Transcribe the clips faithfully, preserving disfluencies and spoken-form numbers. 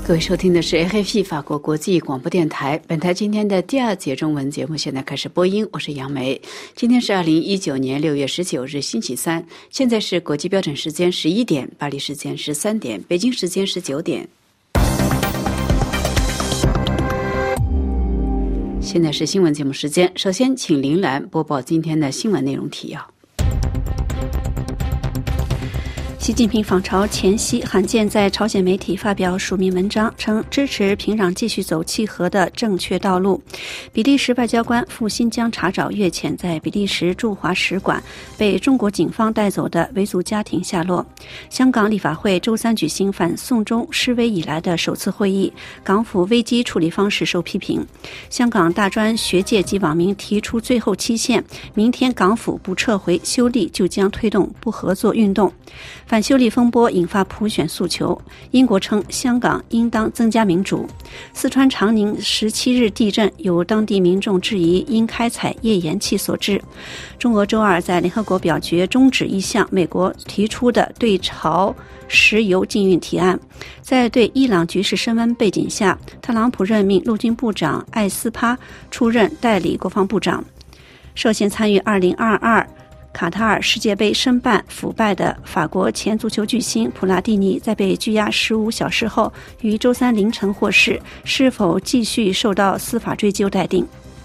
各位收听的是 A F P 法国国际广播电台，本台今天的第二节中文节目现在开始播音，我是杨梅。今天是二零一九年六月十九日星期三，现在是国际标准时间十一点，巴黎时间十三点，北京时间十九点。现在是新闻节目时间，首先请林兰播报今天的新闻内容提要。 习近平访朝前夕，罕见在朝鲜媒体发表署名文章，称支持平壤继续走契合的正确道路。比利时外交官赴新疆查找月前在比利时驻华使馆被中国警方带走的维族家庭下落。香港立法会周三举行反送中示威以来的首次会议，港府危机处理方式受批评。香港大专学界及网民提出最后期限，明天港府不撤回修例，就将推动不合作运动。反修例风波引发普选诉求，英国称香港应当增加民主。四川长宁十七日地震，有当地民众质疑因开采页岩气所致。中俄周二在联合国表决终止一项美国提出的对朝石油禁运提案。在对伊朗局势升温背景下，特朗普任命陆军部长艾斯帕出任代理国防部长。涉嫌参与二零二二卡塔尔世界杯申办腐败的法国前足球巨星普拉蒂尼，在被拘押十五小时后，于周三凌晨获释，是否继续受到司法追究待定。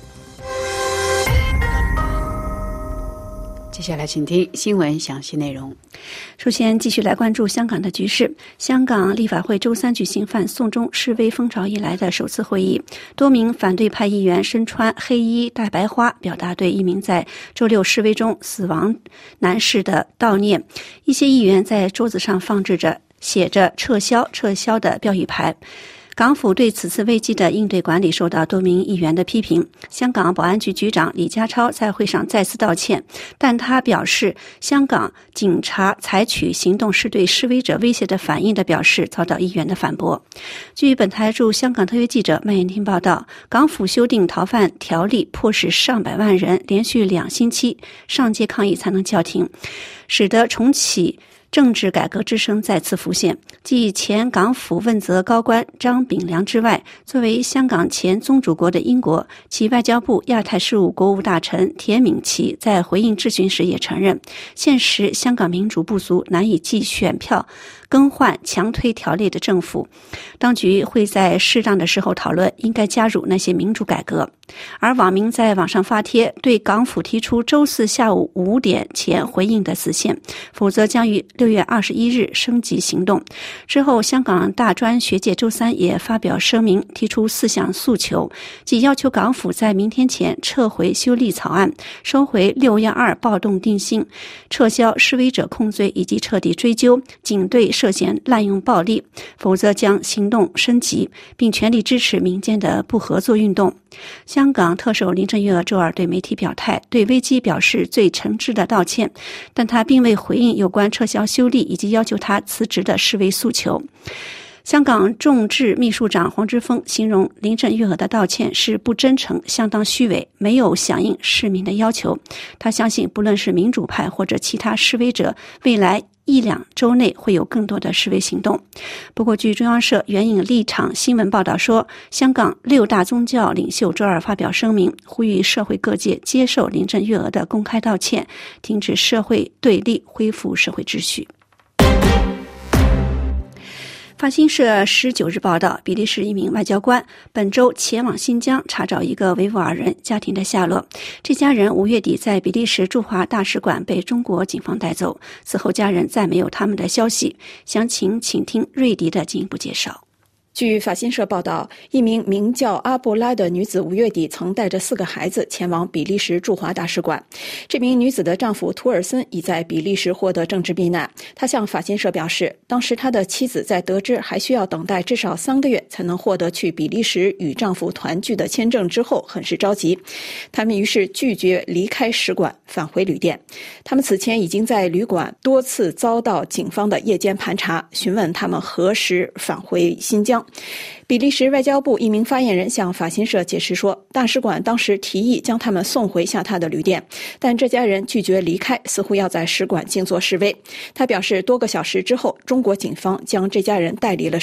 接下来请听新闻详细内容。 首先继续来关注香港的局势。香港立法会周三举行反送中示威风潮以来的首次会议，多名反对派议员身穿黑衣戴白花，表达对一名在周六示威中死亡男士的悼念。一些议员在桌子上放置着写着撤销撤销的标语牌。港府对此次危机的应对管理受到多名议员的批评。香港保安局局长李家超在会上再次道歉，但他表示香港警察采取行动是对示威者威胁的反应的表示遭到议员的反驳。据本台驻香港特约记者麦延听报道，港府修订逃犯条例，迫使上百万人连续两星期上街抗议才能叫停，使得重启政治改革之声再次浮现。继前港府问责高官张炳良之外，作为香港前宗主国的英国，其外交部亚太事务国务大臣田敏琪在回应质询时也承认，现时香港民主不足，难以寄选票更换强推条例的政府，当局会在适当的时候讨论应该加入那些民主改革。而网民在网上发帖，对港府提出周四下午五点前回应的死线，否则将于六月二十一日升级行动。之后，香港大专学界周三也发表声明，提出四项诉求，即要求港府在明天前撤回修例草案，收回六一二暴动定性，撤销示威者控罪，以及彻底追究警队涉嫌滥用暴力，否则将行动升级，并全力支持民间的不合作运动。香港特首林郑月娥周二对媒体表态，对危机表示最诚挚的道歉，但他并未回应有关撤销修例以及要求他辞职的示威诉求。香港众志秘书长黄之锋形容林郑月娥的道歉是不真诚，相当虚伪，没有响应市民的要求。他相信不论是民主派或者其他示威者，未来一两周内会有更多的示威行动。不过据中央社援引立场新闻报道说，香港六大宗教领袖周二发表声明，呼吁社会各界接受林郑月娥的公开道歉，停止社会对立，恢复社会秩序。法新社十九日报道，比利时一名外交官本周前往新疆查找一个维吾尔人家庭的下落。这家人五月底在比利时驻华大使馆被中国警方带走，此后家人再没有他们的消息。详情请听瑞迪的进一步介绍。 据法新社报道，一名名叫阿布拉的女子五月底曾带着四个孩子前往比利时驻华大使馆。这名女子的丈夫图尔森已在比利时获得政治避难。他向法新社表示，当时他的妻子在得知还需要等待至少三个月才能获得去比利时与丈夫团聚的签证之后，很是着急。他们于是拒绝离开使馆，返回旅店。他们此前已经在旅馆多次遭到警方的夜间盘查，询问他们何时返回新疆。比利时外交部一名发言人向法新社解释说，大使馆当时提议将他们送回下榻的旅店，但这家人拒绝离开，似乎要在使馆静坐示威。他表示，多个小时之后，中国警方将这家人带离了使馆。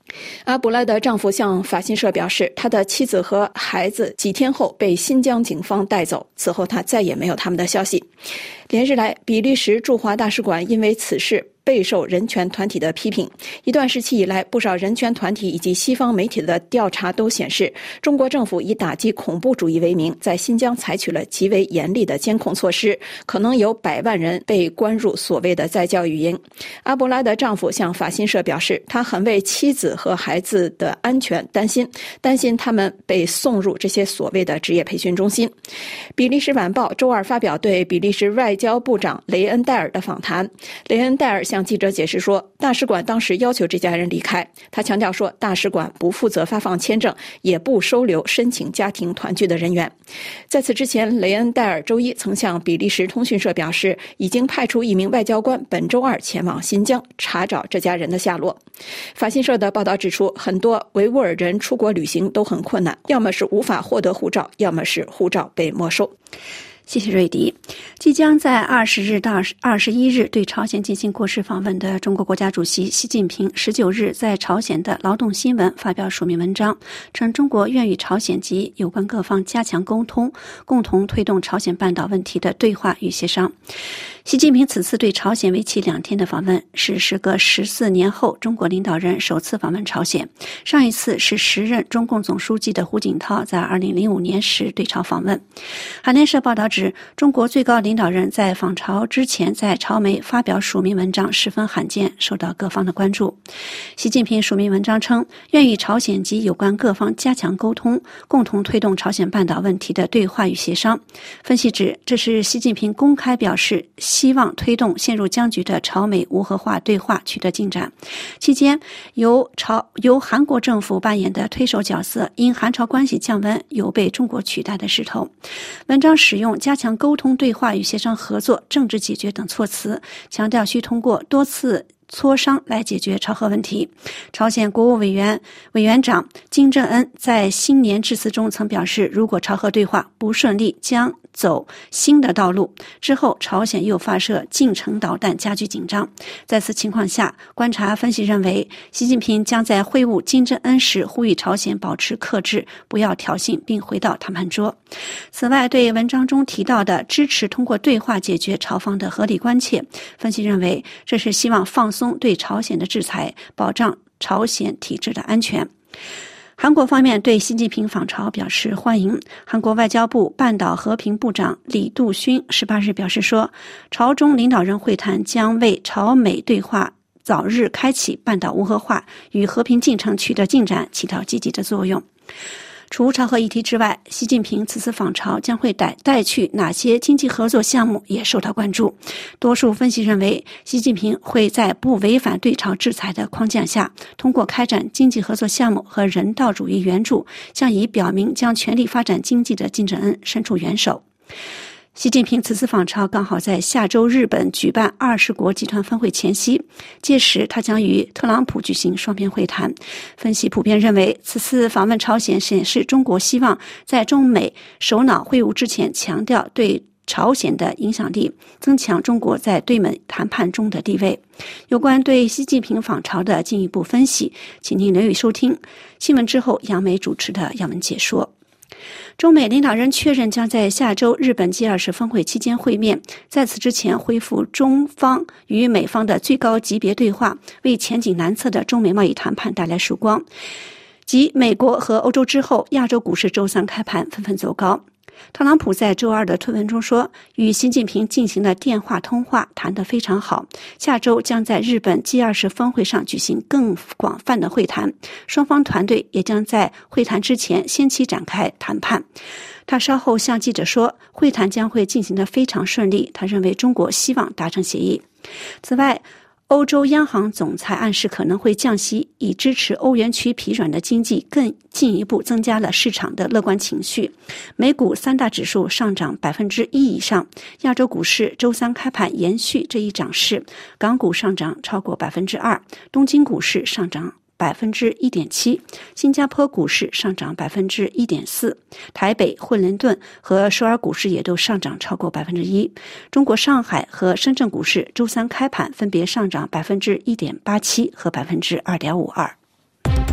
阿卜拉的丈夫向法新社表示，他的妻子和孩子几天后被新疆警方带走，此后他再也没有他们的消息。连日来，比利时驻华大使馆因为此事备受人权团体的批评。一段时期以来，不少人权团体以及西方媒体的调查都显示，中国政府以打击恐怖主义为名，在新疆采取了极为严厉的监控措施，可能有百万人被关入所谓的再教育营。阿卜拉的丈夫向法新社表示，他很为妻子和孩子的安全担心，担心他们被送入这些所谓的职业培训中心。比利时晚报周二发表对比利时外交部长雷恩戴尔的访谈，雷恩戴尔向记者解释说，大使馆当时要求这家人离开。他强调说，大使馆不负责发放签证，也不收留申请家庭团聚的人员。在此之前，雷恩戴尔周一曾向比利时通讯社表示，已经派出一名外交官本周二前往新疆查找这家人的下落。法新社的报道指出，很多维吾尔人出国旅行都很困难，要么是无法获得护照，要么是护照被没收。 谢谢瑞迪。即将在二十日到二十一日对朝鲜进行国事访问的中国国家主席习近平，十九日在朝鲜的劳动新闻发表署名文章，称中国愿与朝鲜及有关各方加强沟通，共同推动朝鲜半岛问题的对话与协商。习近平此次对朝鲜为期两天的访问，是时隔十四年后中国领导人首次访问朝鲜。上一次是时任中共总书记的胡锦涛在二零零五年时对朝访问。韩联社报道指，中国最高领导人在访朝之前在朝媒发表署名文章十分罕见，受到各方的关注。习近平署名文章称，愿与朝鲜及有关各方加强沟通，共同推动朝鲜半岛问题的对话与协商。分析指，这是习近平公开表示希望推动陷入僵局的朝美无核化对话取得进展。期间，由朝由韩国政府扮演的推手角色，因韩朝关系降温，有被中国取代的势头。文章使用加强沟通对话与协商合作、政治解决等措辞，强调需通过多次磋商来解决朝核问题。朝鲜国务委员委员长金正恩在新年致辞中曾表示，如果朝核对话不顺利，将走新的道路。之后，朝鲜又发射近程导弹，加剧紧张。在此情况下，观察分析认为，习近平将在会晤金正恩时呼吁朝鲜保持克制，不要挑衅，并回到谈判桌。此外，对文章中提到的支持通过对话解决朝方的合理关切，分析认为这是希望放松对朝鲜的制裁，保障朝鲜体制的安全。韩国方面对习近平访朝表示欢迎。韩国外交部半岛和平部长李杜勋十八日表示说，朝中领导人会谈将为朝美对话早日开启半岛无核化与和平进程取得进展起到积极的作用。除朝核议题之外，习近平此次访朝将会带带去哪些经济合作项目也受到关注。多数分析认为，习近平会在不违反对朝制裁的框架下，通过开展经济合作项目和人道主义援助，向以表明将全力发展经济的金正恩伸出援手。习近平此次访朝刚好在下周日本举办二十国集团峰会前夕，届时他将与特朗普举行双边会谈。分析普遍认为，此次访问朝鲜显示中国希望在中美首脑会晤之前强调对朝鲜的影响力，增强中国在对美谈判中的地位。有关对习近平访朝的进一步分析，请您留意收听新闻之后杨梅主持的要闻解说。中美领导人确认将在下周日本 G 二十 峰会期间会面，在此之前恢复中方与美方的最高级别对话，为前景难测的中美贸易谈判带来曙光。继美国和欧洲之后，亚洲股市周三开盘纷纷走高。特朗普在周二的推文中说，与习近平进行了电话通话，谈得非常好。下周将在日本 G 二十 峰会上举行更广泛的会谈，双方团队也将在会谈之前先期展开谈判。他稍后向记者说，会谈将会进行得非常顺利，他认为中国希望达成协议。此外，欧洲央行总裁暗示可能会降息，以支持欧元区疲软的经济，更进一步增加了市场的乐观情绪。美股三大指数上涨百分之一以上，亚洲股市周三开盘延续这一涨势，港股上涨超过百分之二，东京股市上涨百分之一点七，新加坡股市上涨百分之一点四，台北、惠灵顿和首尔股市也都上涨超过百分之一。中国上海和深圳股市周三开盘分别上涨百分之一点八七和百分之二点五二。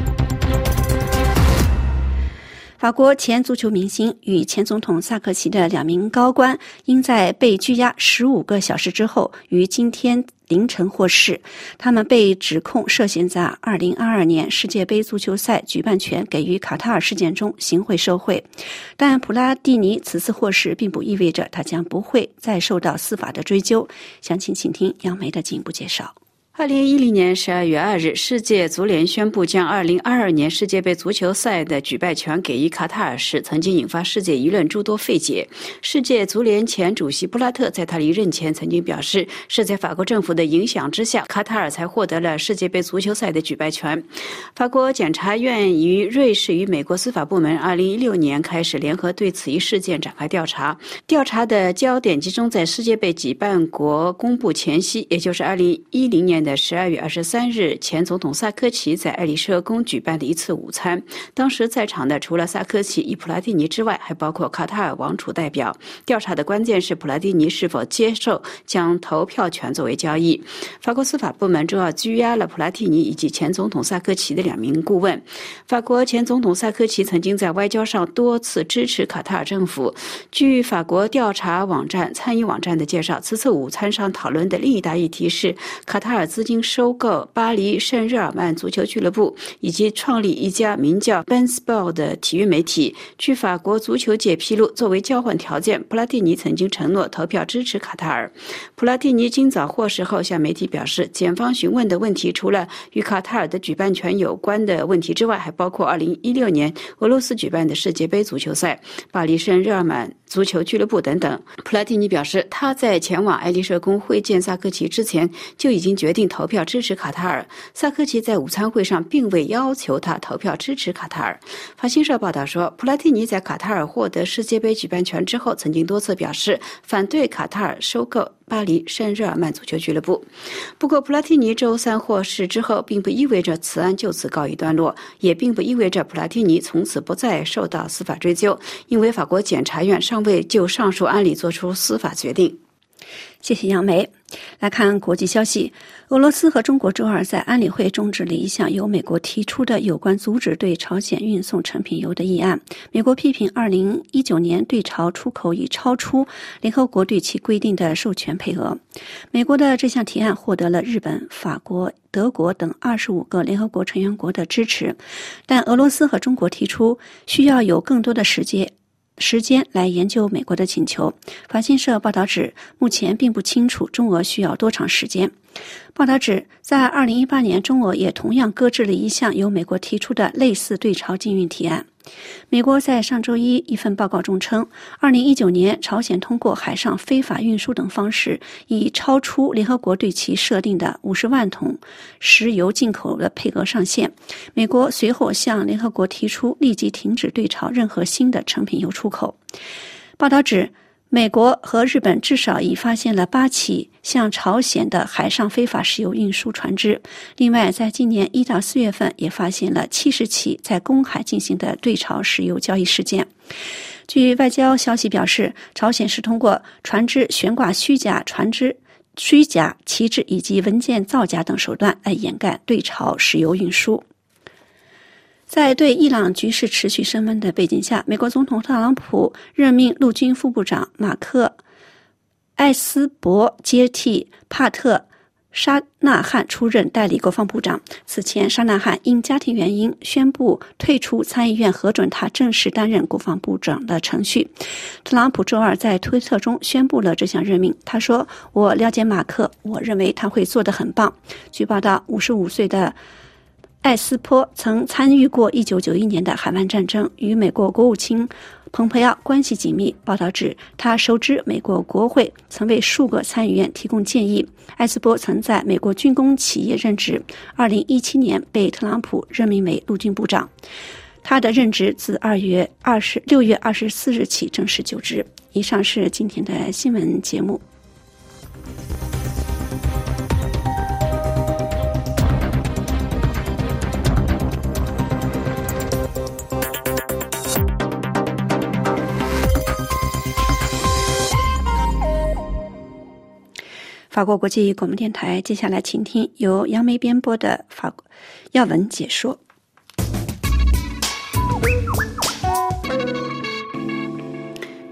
法国前足球明星与前总统萨科齐的两名高官，因在被拘押十五个小时之后，于今天凌晨获释。他们被指控涉嫌在二零二二年世界杯足球赛举办权给予卡塔尔事件中行贿受贿。但普拉蒂尼此次获释并不意味着他将不会再受到司法的追究。详情请听杨梅的进一步介绍。 二零一零年十二月二日，世界足联宣布将二零二二年世界杯足球赛的举办权给予卡塔尔时，曾经引发世界舆论诸多费解。世界足联前主席布拉特在他离任前曾经表示，是在法国政府的影响之下，卡塔尔才获得了世界杯足球赛的举办权。法国检察院与瑞士与美国司法部门二零一六年开始联合对此一事件展开调查，调查的焦点集中在世界杯举办国公布前夕，也就是二零一零年的十二月二十三日，前总统萨科齐在爱丽舍宫举办的一次午餐。当时在场的除了萨科齐与普拉蒂尼之外，还包括卡塔尔王储代表。调查的关键是普拉蒂尼是否接受将投票权作为交易。法国司法部门主要拘押了普拉蒂尼以及前总统萨科齐的两名顾问。法国前总统萨科齐曾经在外交上多次支持卡塔尔政府。据法国调查网站参与网站的介绍，此次午餐上讨论的另一大议题是卡塔尔资金收购巴黎圣日耳曼足球俱乐部，以及创立一家名叫 Ben Sport 的体育媒体。据法国足球界披露，作为交换条件，普拉蒂尼曾经承诺投票支持卡塔尔。普拉蒂尼今早获释后向媒体表示，检方询问的问题除了与卡塔尔的举办权有关的问题之外，还包括二零一六年俄罗斯举办的世界杯足球赛、巴黎圣日耳曼足球俱乐部等等。普拉蒂尼表示，他在前往爱丽舍宫会见萨科齐之前就已经决定投票支持卡塔尔。萨科齐在午餐会上并未要求他投票支持卡塔尔。法新社报道说，普拉蒂尼在卡塔尔获得世界杯举办权之后，曾经多次表示反对卡塔尔收购巴黎圣日耳曼足球俱乐部。不过，普拉蒂尼周三获释之后，并不意味着此案就此告一段落，也并不意味着普拉蒂尼从此不再受到司法追究，因为法国检察院尚未就上述案例作出司法决定。 谢谢杨梅。来看国际消息，俄罗斯和中国周二在安理会终止了一项由美国提出的有关阻止对朝鲜运送成品油的议案。美国批评二零一九年对朝出口已超出联合国对其规定的授权配额。美国的这项提案获得了日本、法国、德国等二十五个联合国成员国的支持，但俄罗斯和中国提出需要有更多的时间时间来研究美国的请求。法新社报道指，目前并不清楚中俄需要多长时间。报道指，在二零一八年，中俄也同样搁置了一项由美国提出的类似对朝禁运提案。美国在上周一一份报告中称，二零一九年朝鲜通过海上非法运输等方式，已超出联合国对其设定的五十万桶石油进口的配额上限。美国随后向联合国提出立即停止对朝任何新的成品油出口。报道指，美国和日本至少已发现了八起向朝鲜的海上非法石油运输船只，另外在今年一到四月份也发现了七十起在公海进行的对朝石油交易事件。据外交消息表示，朝鲜是通过船只悬挂虚假船只虚假旗帜以及文件造假等手段来掩盖对朝石油运输。在对伊朗局势持续升温的背景下，美国总统特朗普任命陆军副部长马克·艾斯伯接替帕特·沙纳汉出任代理国防部长。此前，沙纳汉因家庭原因宣布退出参议院核准他正式担任国防部长的程序。特朗普周二在推特中宣布了这项任命。他说：“我了解马克，我认为他会做得很棒。”据报道，五十五岁的艾斯坡曾参与过一九九一年的海湾战争，与美国国务卿蓬佩奥关系紧密。报道指，他熟知美国国会，曾为数个参议院提供建议。艾斯坡曾在美国军工企业任职，二零一七年被特朗普任命为陆军部长。他的任职自二月二十六月二十四日起正式就职。以上是今天的新闻节目。法国国际广播电台，接下来请听由杨梅编播的法国要闻解说。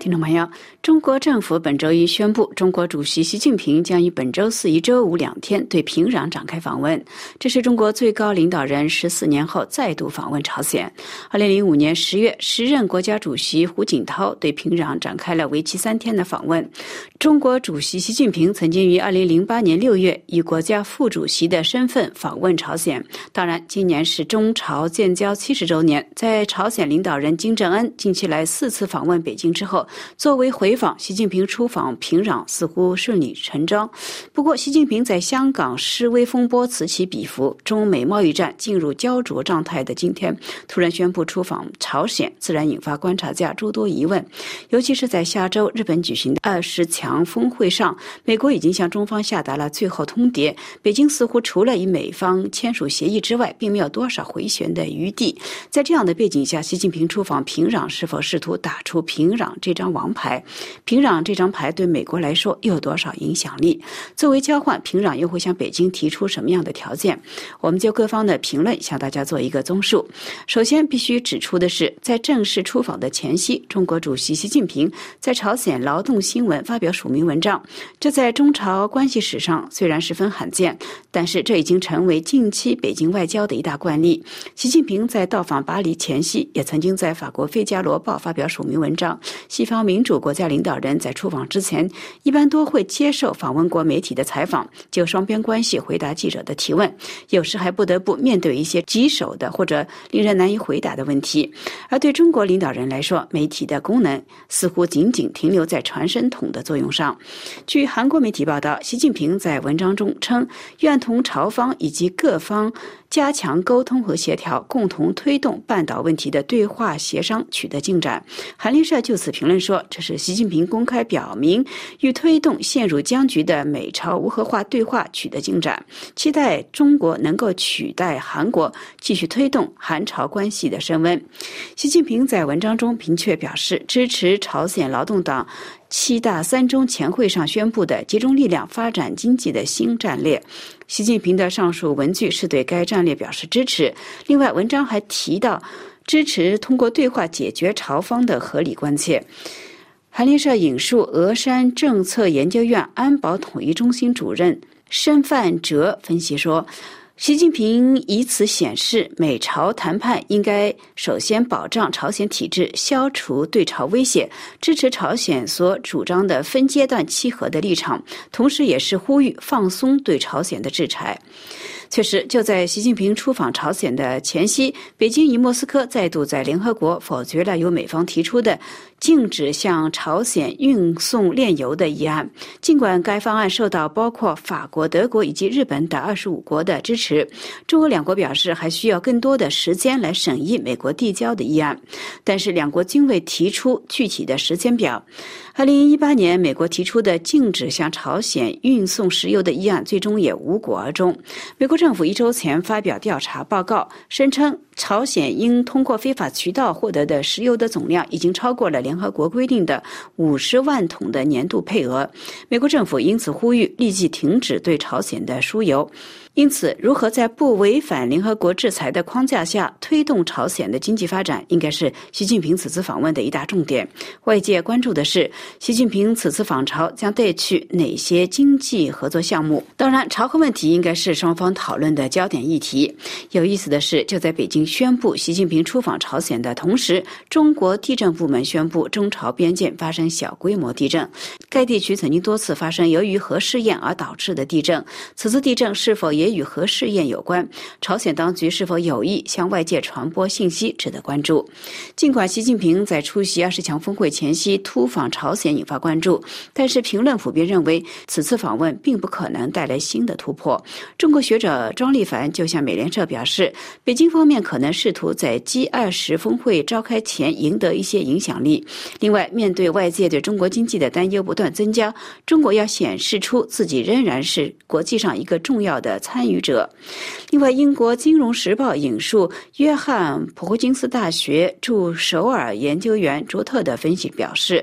听众朋友，中国政府本周一宣布，中国主席习近平将于本周四一周五两天对平壤展开访问。这是中国最高领导人十四年后再度访问朝鲜。二零零五年十月，时任国家主席胡锦涛对平壤展开了为期三天的访问。中国主席习近平曾经于二零零八年六月以国家副主席的身份访问朝鲜。当然，今年是中朝建交七十周年，在朝鲜领导人金正恩近期来四次访问北京之后，作为回访，习近平出访平壤似乎顺理成章。不过，习近平在香港示威风波此起彼伏，中美贸易战进入焦灼状态的今天，突然宣布出访朝鲜，自然引发观察家诸多疑问。尤其是在下周日本举行的二十强峰会上，美国已经向中方下达了最后通牒，北京似乎除了与美方签署协议之外，并没有多少回旋的余地。在这样的背景下，习近平出访平壤是否试图打出平壤这张王牌？平壤这张牌对美国来说又有多少影响力？作为交换，平壤又会向北京提出什么样的条件？我们就各方的评论向大家做一个综述。首先必须指出的是，在正式出访的前夕，中国主席习近平在朝鲜劳动新闻发表署名文章，这在中朝关系史上虽然十分罕见，但是这已经成为近期北京外交的一大惯例。习近平在到访巴黎前夕，也曾经在法国《费加罗报》发表署名文章。西方民主国家领导人在出访之前，一般都会接受访问国媒体的采访，就双边关系回答记者的提问，有时还不得不面对一些棘手的或者令人难以回答的问题。而对中国领导人来说，媒体的功能似乎仅仅停留在传声筒的作用上。据韩国媒体报道，习近平在文章中称，愿同朝方以及各方加强沟通和协调，共同推动半岛问题的对话协商取得进展。韩联社就此评论说，这是习近平公开表明欲推动陷入僵局的美朝无核化对话取得进展，期待中国能够取代韩国继续推动韩朝关系的升温。习近平在文章中明确表示，支持朝鲜劳动党七大三中全会上宣布的集中力量发展经济的新战略。习近平的上述文句是对该战略表示支持。另外，文章还提到支持通过对话解决朝方的合理关切。韩联社引述峨山政策研究院安保统一中心主任申范哲分析说，习近平以此显示，美朝谈判应该首先保障朝鲜体制，消除对朝威胁，支持朝鲜所主张的分阶段契合的立场，同时也是呼吁放松对朝鲜的制裁。确实，就在习近平出访朝鲜的前夕，北京与莫斯科再度在联合国否决了由美方提出的禁止向朝鲜运送炼油的议案。尽管该方案受到包括法国、德国以及日本等二十五国的支持，中俄两国表示还需要更多的时间来审议美国递交的议案，但是两国均未提出具体的时间表。二零一八年，美国提出的禁止向朝鲜运送石油的议案最终也无果而终。美国政府一周前发表调查报告，声称朝鲜因通过非法渠道获得的石油的总量已经超过了联合国规定的五十万桶的年度配额。美国政府因此呼吁立即停止对朝鲜的输油。因此，如何在不违反联合国制裁的框架下推动朝鲜的经济发展，应该是习近平此次访问的一大重点。外界关注的是，习近平此次访朝将带去哪些经济合作项目？当然，朝核问题应该是双方讨论的焦点议题。有意思的是，就在北京宣布习近平出访朝鲜的同时，中国地震部门宣布中朝边界发生小规模地震。该地区曾经多次发生由于核试验而导致的地震，此次地震是否也与核试验有关？朝鲜当局是否有意向外界传播信息，值得关注。尽管习近平在出席二十强峰会前夕突访朝鲜引发关注，但是评论普遍认为，此次访问并不可能带来新的突破。中国学者庄立凡就向美联社表示，北京方面可能试图在 G 二十 峰会召开前赢得一些影响力。另外，面对外界对中国经济的担忧不断增加，中国要显示出自己仍然是国际上一个重要的参与者。另外，英国金融时报引述约翰普霍金斯大学驻首尔研究员卓特的分析表示，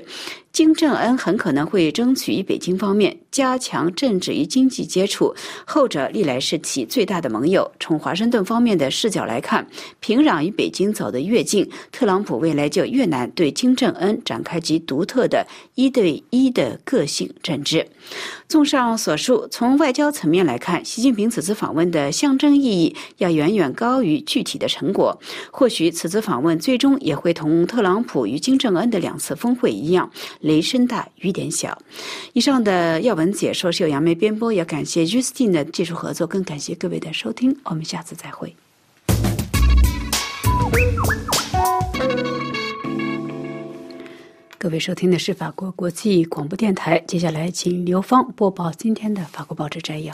金正恩很可能会争取与北京方面加强政治与经济接触，后者历来是其最大的盟友。从华盛顿方面的视角来看，平壤与北京走得越近，特朗普未来就越难对金正恩展开其独特的一对一的个性政治。综上所述，从外交层面来看，习近平此次访问的象征意义要远远高于具体的成果。或许此次访问最终也会同特朗普与金正恩的两次峰会一样，雷声大雨点小。以上的要闻解说是由杨梅编播，也感谢 Justine 的技术合作，更感谢各位的收听，我们下次再会。各位收听的是法国国际广播电台，接下来请刘芳播报今天的法国报纸摘要。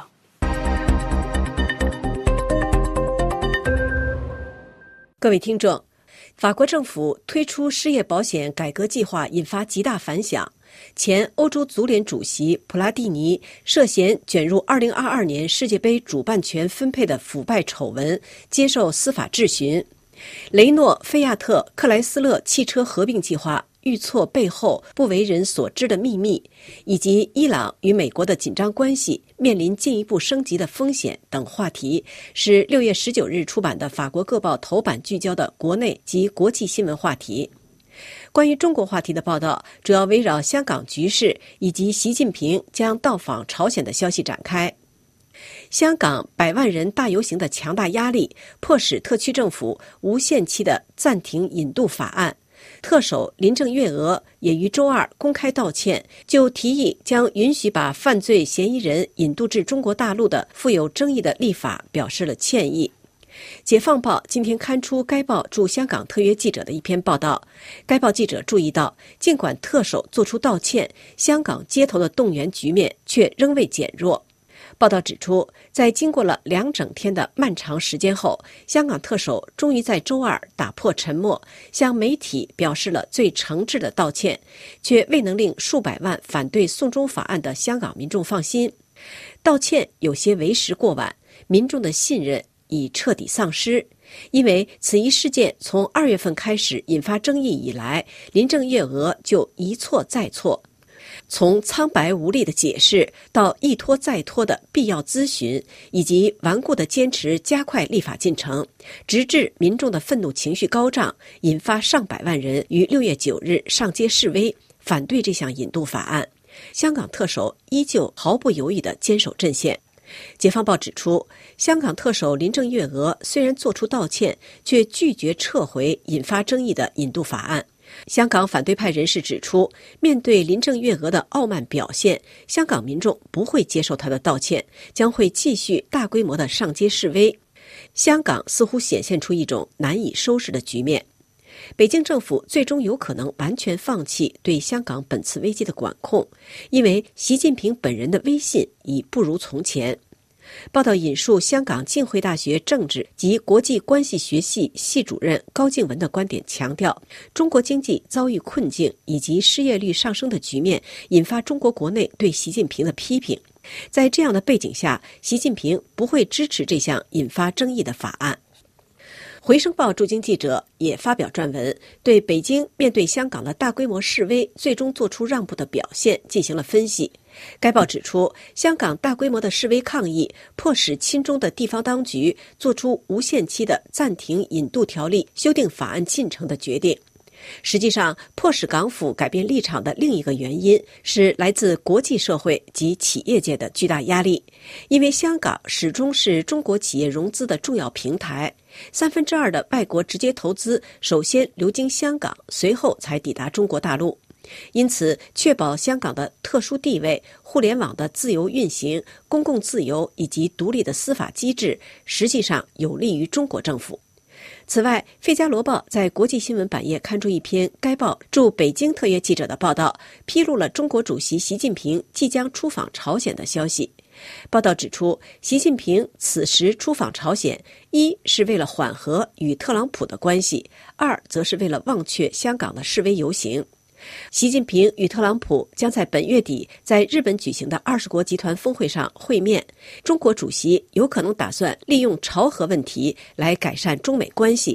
各位听众，法国政府推出失业保险改革计划引发极大反响。前欧洲足联主席普拉蒂尼涉嫌卷入二零二二年世界杯主办权分配的腐败丑闻，接受司法质询。雷诺菲亚特克莱斯勒汽车合并计划遇挫背后不为人所知的秘密，以及伊朗与美国的紧张关系面临进一步升级的风险等话题，是六月十九日出版的法国各报头版聚焦的国内及国际新闻话题。关于中国话题的报道主要围绕香港局势以及习近平将到访朝鲜的消息展开。香港百万人大游行的强大压力迫使特区政府无限期的暂停引渡法案。特首林郑月娥也于周二公开道歉，就提议将允许把犯罪嫌疑人引渡至中国大陆的富有争议的立法表示了歉意。解放报今天刊出该报驻香港特约记者的一篇报道，该报记者注意到，尽管特首作出道歉，香港街头的动员局面却仍未减弱。报道指出，在经过了两整天的漫长时间后，香港特首终于在周二打破沉默，向媒体表示了最诚挚的道歉，却未能令数百万反对送中法案的香港民众放心。道歉有些为时过晚，民众的信任已彻底丧失，因为此一事件从二月份开始引发争议以来，林郑月娥就一错再错。从苍白无力的解释到一拖再拖的必要咨询，以及顽固的坚持加快立法进程，直至民众的愤怒情绪高涨，引发上百万人于六月九日上街示威，反对这项引渡法案。香港特首依旧毫不犹豫地坚守阵线。解放报指出，香港特首林郑月娥虽然作出道歉，却拒绝撤回引发争议的引渡法案。香港反对派人士指出，面对林郑月娥的傲慢表现，香港民众不会接受她的道歉，将会继续大规模的上街示威。香港似乎显现出一种难以收拾的局面。北京政府最终有可能完全放弃对香港本次危机的管控，因为习近平本人的威信已不如从前。报道引述香港浸会大学政治及国际关系学系系主任高静文的观点，强调中国经济遭遇困境以及失业率上升的局面引发中国国内对习近平的批评。在这样的背景下，习近平不会支持这项引发争议的法案。回声报驻京记者也发表撰文，对北京面对香港的大规模示威最终做出让步的表现进行了分析。该报指出，香港大规模的示威抗议迫使亲中的地方当局做出无限期的暂停引渡条例修订法案进程的决定。实际上，迫使港府改变立场的另一个原因是来自国际社会及企业界的巨大压力，因为香港始终是中国企业融资的重要平台，三分之二的外国直接投资首先流经香港，随后才抵达中国大陆。因此，确保香港的特殊地位、互联网的自由运行、公共自由以及独立的司法机制，实际上有利于中国政府。此外，《费加罗报》在国际新闻版页刊出一篇该报驻北京特约记者的报道，披露了中国主席习近平即将出访朝鲜的消息。报道指出，习近平此时出访朝鲜，一是为了缓和与特朗普的关系，二则是为了忘却香港的示威游行。习近平与特朗普将在本月底在日本举行的二十国集团峰会上会面，中国主席有可能打算利用朝核问题来改善中美关系。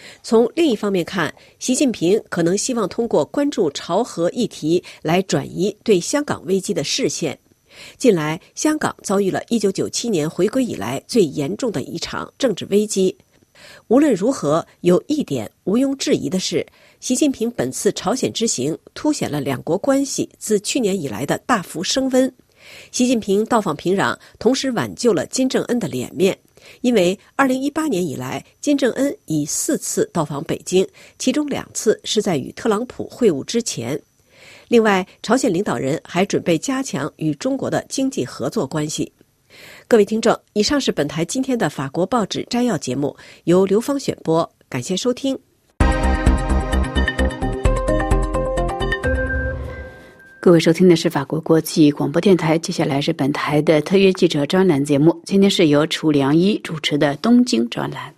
从另一方面看，习近平可能希望通过关注朝核议题来转移对香港危机的视线。近来，香港遭遇了一九九七年回归以来最严重的一场政治危机。无论如何，有一点毋庸置疑的是，习近平本次朝鲜之行凸显了两国关系自去年以来的大幅升温。习近平到访平壤，同时挽救了金正恩的脸面。因为二零一八年以来，金正恩已四次到访北京，其中两次是在与特朗普会晤之前。另外，朝鲜领导人还准备加强与中国的经济合作关系。各位听众，以上是本台今天的法国报纸摘要节目，由刘芳选播，感谢收听。 各位收听的是法国国际广播电台，接下来是本台的特约记者专栏节目，今天是由楚良一主持的东京专栏。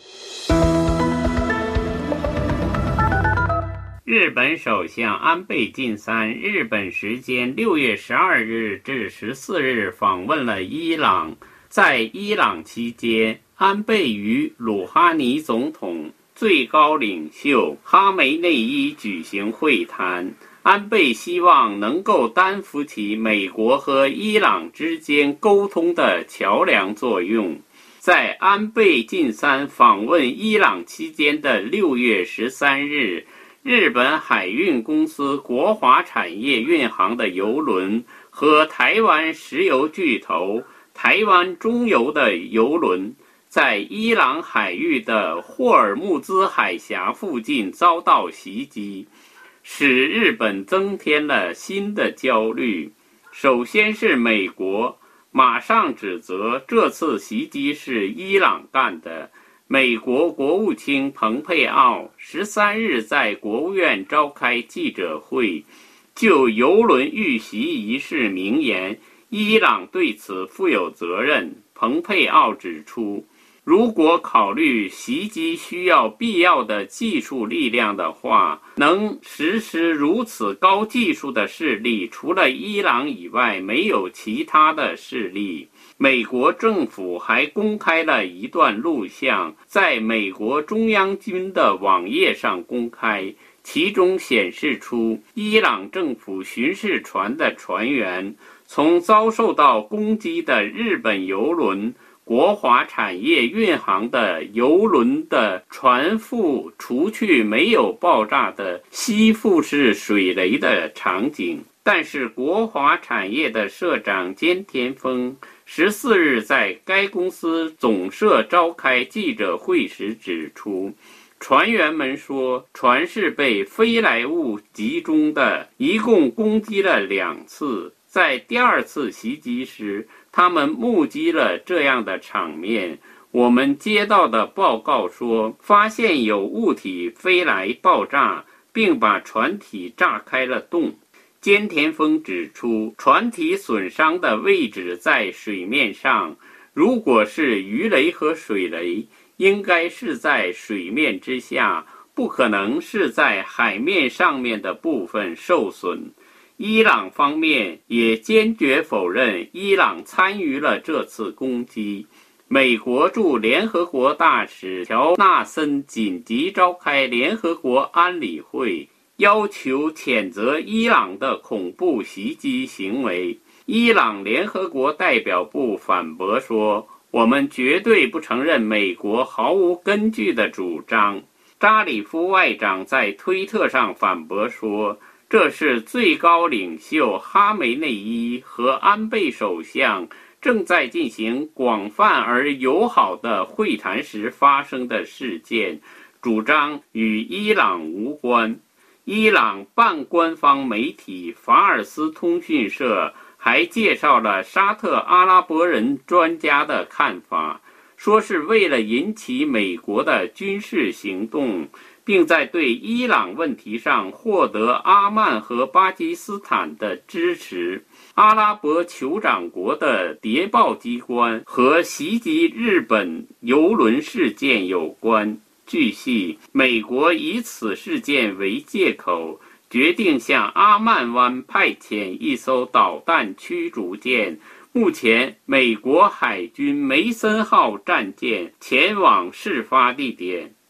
日本首相安倍晋三日本时间六月十二日至十四日访问了伊朗，在伊朗期间，安倍与鲁哈尼总统、最高领袖哈梅内伊举行会谈。安倍希望能够担负起美国和伊朗之间沟通的桥梁作用。在安倍晋三访问伊朗期间的六月十三日，日本海运公司国华产业运航的邮轮和台湾石油巨头台湾中油的邮轮在伊朗海域的霍尔木兹海峡附近遭到袭击，使日本增添了新的焦虑。首先是美国马上指责这次袭击是伊朗干的。美国国务卿蓬佩奥十三日在国务院召开记者会，就邮轮遇袭一事明言，伊朗对此负有责任。蓬佩奥指出，如果考虑袭击需要必要的技术力量的话，能实施如此高技术的势力，除了伊朗以外，没有其他的势力。美国政府还公开了一段录像，在美国中央军的网页上公开，其中显示出伊朗政府巡视船的船员从遭受到攻击的日本邮轮国华产业运航的邮轮的船腹除去没有爆炸的吸附式水雷的场景。但是国华产业的社长菅田丰十四日在该公司总社召开记者会时指出，船员们说船是被飞来物集中的，一共攻击了两次。在第二次袭击时，他们目击了这样的场面。我们接到的报告说，发现有物体飞来爆炸，并把船体炸开了洞。菅田丰指出，船体损伤的位置在水面上，如果是鱼雷和水雷，应该是在水面之下，不可能是在海面上面的部分受损。伊朗方面也坚决否认伊朗参与了这次攻击。美国驻联合国大使乔纳森紧急召开联合国安理会，要求谴责伊朗的恐怖袭击行为。伊朗联合国代表部反驳说，我们绝对不承认美国毫无根据的主张。扎里夫外长在推特上反驳说，这是最高领袖哈梅内伊和安倍首相正在进行广泛而友好的会谈时发生的事件，主张与伊朗无关。伊朗半官方媒体法尔斯通讯社还介绍了沙特阿拉伯人专家的看法，说是为了引起美国的军事行动，并在对伊朗问题上获得阿曼和巴基斯坦的支持。阿拉伯酋长国的谍报机关和袭击日本邮轮事件有关。据悉，美国以此事件为借口，决定向阿曼湾派遣一艘导弹驱逐舰。目前，美国海军梅森号战舰前往事发地点。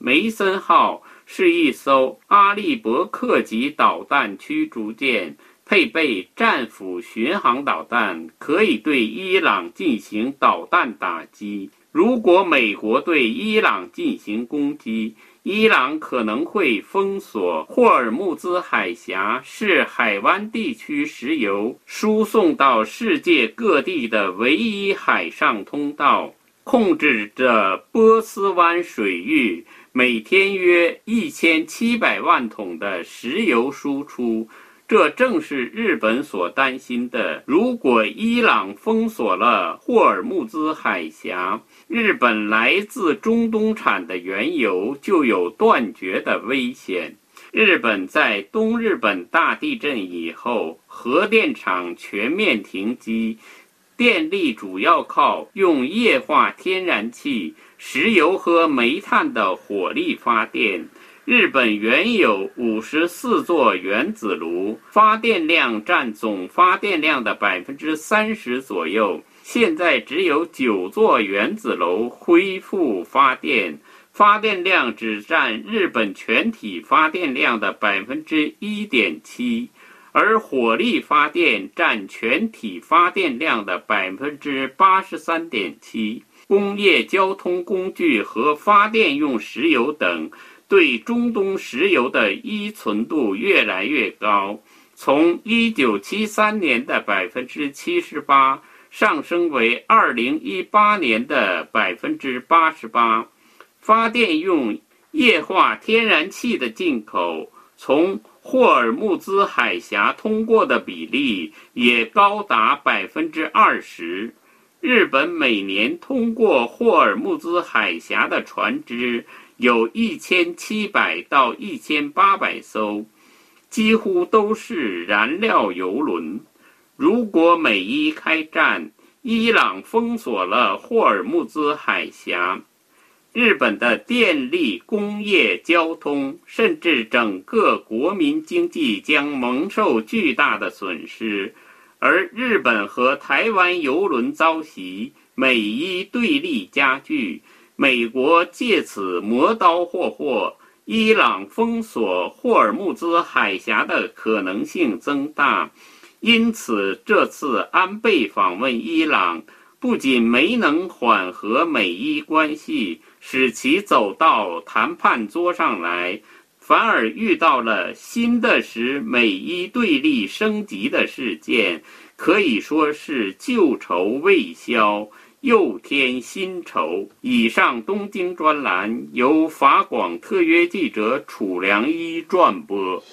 梅森号是一艘阿利伯克级导弹驱逐舰，配备战斧巡航导弹，可以对伊朗进行导弹打击。如果美国对伊朗进行攻击，伊朗可能会封锁霍尔木兹海峡，是海湾地区石油输送到世界各地的唯一海上通道，控制着波斯湾水域每天约一千七百万桶的石油输出。这正是日本所担心的。如果伊朗封锁了霍尔木兹海峡，日本来自中东产的原油就有断绝的危险。日本在东日本大地震以后，核电厂全面停机，电力主要靠用液化天然气、石油和煤炭的火力发电。日本原有五十四座原子炉，发电量占总发电量的百分之三十左右。现在只有九座原子炉恢复发电，发电量只占日本全体发电量的百分之一点七，而火力发电占全体发电量的百分之八十三点七。工业交通工具和发电用石油等对中东石油的依存度越来越高，从一九七三年的百分之七十八上升为二零一八年的百分之八十八。发电用液化天然气的进口从霍尔木兹海峡通过的比例也高达百分之二十。日本每年通过霍尔木兹海峡的船只有一千七百到一千八百艘，几乎都是燃料油轮。如果美伊开战，伊朗封锁了霍尔木兹海峡，日本的电力、工业、交通，甚至整个国民经济将蒙受巨大的损失。而日本和台湾油轮遭袭，美伊对立加剧，美国借此磨刀霍霍，伊朗封锁霍尔木兹海峡的可能性增大。因此这次安倍访问伊朗不仅没能缓和美伊关系，使其走到谈判桌上来，反而遇到了新的使美伊对立升级的事件，可以说是旧仇未消，又添新仇。以上东京专栏由法广特约记者楚良一转播。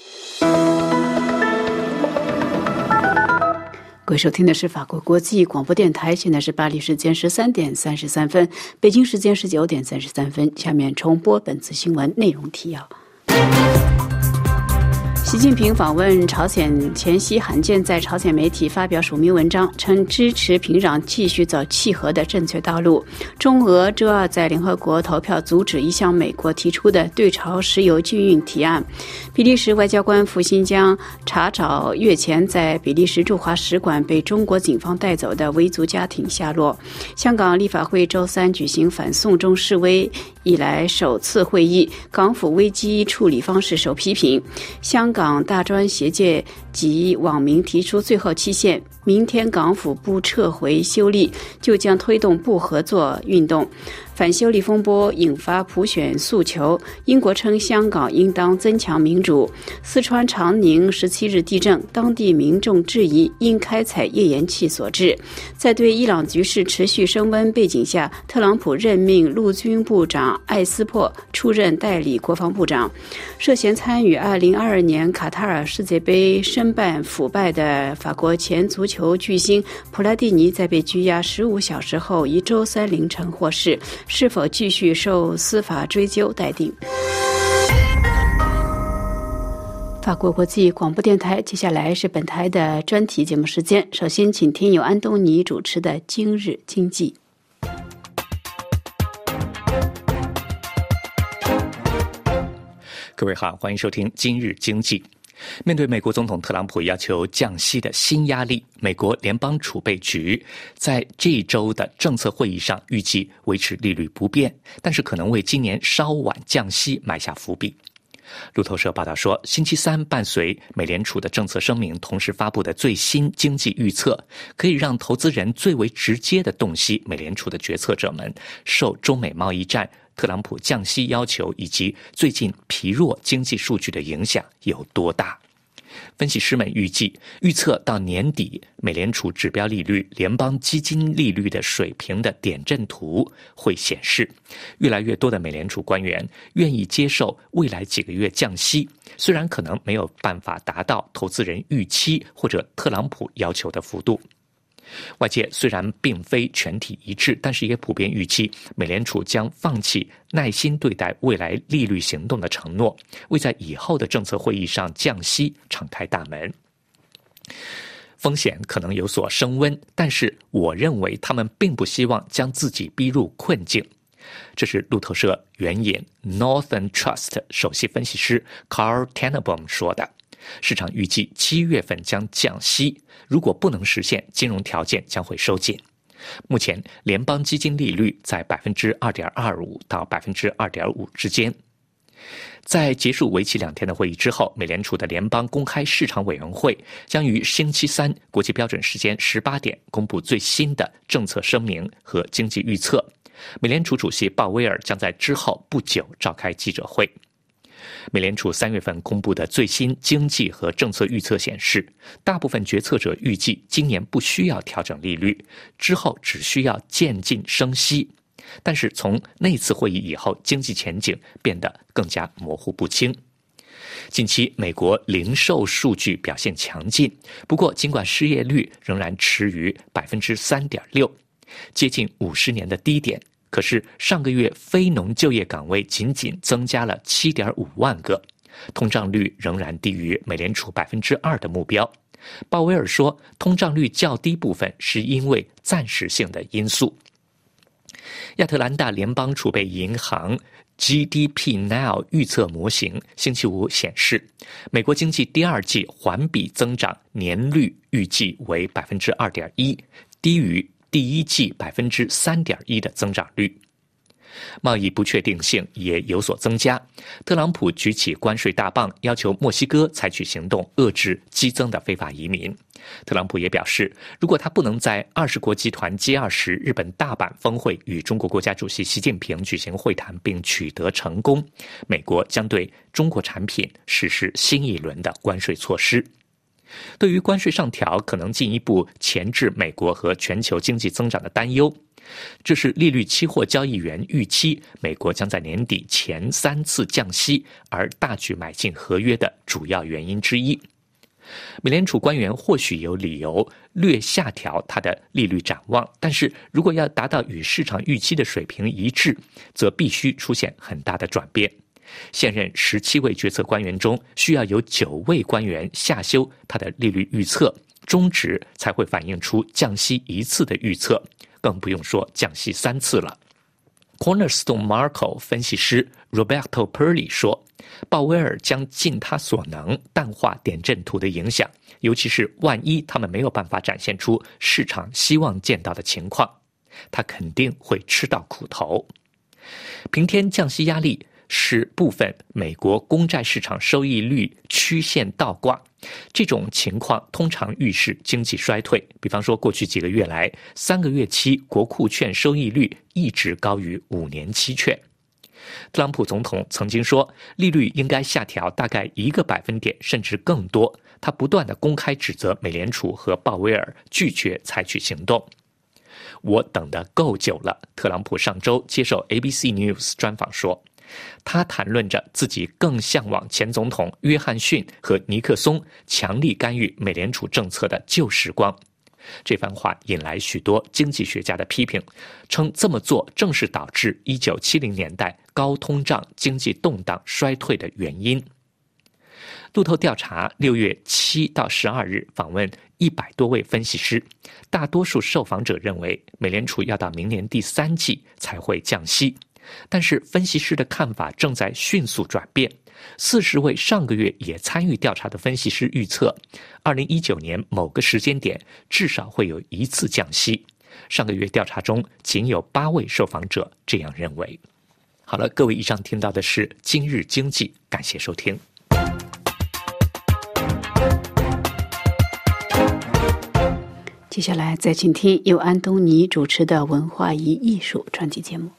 各位收听的是法国国际广播电台，现在是巴黎时间十三点三十三分，北京时间十九点三十三分。下面重播本次新闻内容提要。习近平访问朝鲜前夕罕见在朝鲜媒体发表署名文章，称支持平壤继续走契合的正确道路。中俄周二在联合国投票阻止一项美国提出的对朝石油禁运提案。比利时外交官傅新疆查找月前在比利时驻华使馆被中国警方带走的维族家庭下落。香港立法会周三举行反送中示威以来首次会议，港府危机处理方式受批评。香港大专协界及网民提出最后期限，明天港府不撤回修例，就将推动不合作运动。反修例风波引发普选诉求，英国称香港应当增强民主。四川长宁十七日地震，当地民众质疑因开采页岩气所致。在对伊朗局势持续升温背景下，特朗普任命陆军部长艾斯珀出任代理国防部长。涉嫌参与二零二二年卡塔尔世界杯申办腐败的法国前足球巨星普拉蒂尼在被拘押十五小时后，于周三凌晨获释，是否继续受司法追究待定。法国国际广播电台，接下来是本台的专题节目时间。首先请听由安东尼主持的《今日经济》。 各位好，欢迎收听《今日经济》。 面对美国总统特朗普要求降息的新压力，美国联邦储备局在这一周的政策会议上预计维持利率不变，但是可能为今年稍晚降息埋下伏笔。路透社报道说，星期三伴随美联储的政策声明同时发布的最新经济预测，可以让投资人最为直接地洞悉美联储的决策者们受中美贸易战、特朗普降息要求以及最近疲弱经济数据的影响有多大。分析师们预计，预测到年底美联储指标利率、联邦基金利率的水平的点阵图会显示，越来越多的美联储官员愿意接受未来几个月降息，虽然可能没有办法达到投资人预期或者特朗普要求的幅度。外界虽然并非全体一致，但是也普遍预期美联储将放弃耐心对待未来利率行动的承诺，为在以后的政策会议上降息敞开大门。风险可能有所升温，但是我认为他们并不希望将自己逼入困境。这是路透社援引 Northern Trust 首席分析师 Carl Tenenbaum 说的。市场预计七月份将降息，如果不能实现，金融条件将会收紧。目前联邦基金利率在 百分之二点二五 到 百分之二点五 之间。在结束为期两天的会议之后，美联储的联邦公开市场委员会将于星期三国际标准时间十八点公布最新的政策声明和经济预测。美联储主席鲍威尔将在之后不久召开记者会。美联储三月份公布的最新经济和政策预测显示，大部分决策者预计今年不需要调整利率，之后只需要渐进升息。但是从那次会议以后，经济前景变得更加模糊不清。近期美国零售数据表现强劲，不过尽管失业率仍然持于 百分之三点六， 接近五十年的低点，可是上个月非农就业岗位仅仅增加了 七点五万个，通胀率仍然低于美联储 百分之二 的目标。鲍威尔说，通胀率较低部分是因为暂时性的因素。亚特兰大联邦储备银行 G D P Now 预测模型星期五显示，美国经济第二季环比增长年率预计为 百分之二点一， 低于第一季 百分之三点一 的增长率。贸易不确定性也有所增加，特朗普举起关税大棒，要求墨西哥采取行动遏制激增的非法移民。特朗普也表示，如果他不能在二十国集团 G 二十 日本大阪峰会与中国国家主席习近平举行会谈并取得成功，美国将对中国产品实施新一轮的关税措施。对于关税上调可能进一步钳制美国和全球经济增长的担忧，这是利率期货交易员预期美国将在年底前三次降息而大举买进合约的主要原因之一。美联储官员或许有理由略下调它的利率展望，但是如果要达到与市场预期的水平一致，则必须出现很大的转变。现任十七位决策官员中，需要有九位官员下修他的利率预测，中值才会反映出降息一次的预测，更不用说降息三次了。Cornerstone Marco 分析师 Roberto Perli 说，鲍威尔将尽他所能淡化点阵图的影响，尤其是万一他们没有办法展现出市场希望见到的情况，他肯定会吃到苦头。平添降息压力是部分美国公债市场收益率曲线倒挂，这种情况通常预示经济衰退。比方说，过去几个月来，三个月期国库券收益率一直高于五年期券。特朗普总统曾经说，利率应该下调大概一个百分点，甚至更多。他不断地公开指责美联储和鲍威尔拒绝采取行动。我等得够久了，特朗普上周接受 A B C News 专访说，他谈论着自己更向往前总统约翰逊和尼克松强力干预美联储政策的旧时光。这番话引来许多经济学家的批评，称这么做正是导致一九七零年代高通胀、经济动荡衰退的原因。路透调查六月七到十二日访问一百多位分析师，大多数受访者认为美联储要到明年第三季才会降息， 但是分析师的看法正在迅速转变。四十位上个月也参与调查的分析师预测，二零一九年某个时间点至少会有一次降息。上个月调查中仅有八位受访者这样认为。好了，各位，以上听到的是今日经济，感谢收听。 接下来再请听由安东尼主持的文化与艺术专辑节目。